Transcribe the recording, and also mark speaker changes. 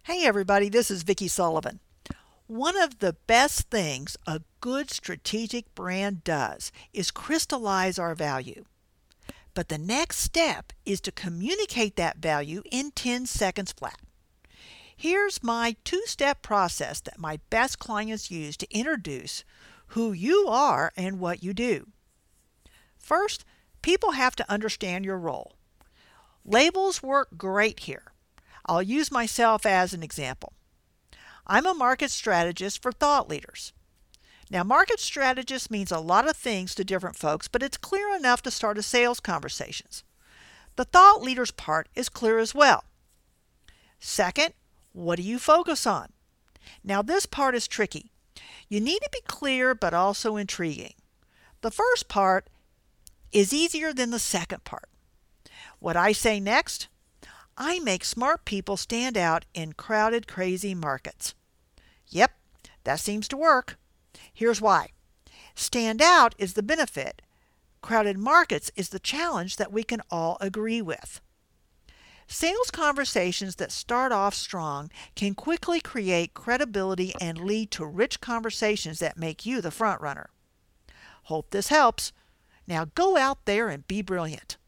Speaker 1: Hey everybody, this is Vicki Sullivan. One of the best things a good strategic brand does is crystallize our value. But the next step is to communicate that value in 10 seconds flat. Here's my two-step process that my best clients use to introduce who you are and what you do. First, people have to understand your role. Labels work great here. I'll use myself as an example. I'm a market strategist for thought leaders. Now, market strategist means a lot of things to different folks, but it's clear enough to start a sales conversations. The thought leaders part is clear as well. Second, what do you focus on? Now, this part is tricky. You need to be clear but also intriguing. The first part is easier than the second part. What I say next? I make smart people stand out in crowded, crazy markets. Yep, that seems to work. Here's why. Stand out is the benefit. Crowded markets is the challenge that we can all agree with. Sales conversations that start off strong can quickly create credibility and lead to rich conversations that make you the front runner. Hope this helps. Now go out there and be brilliant.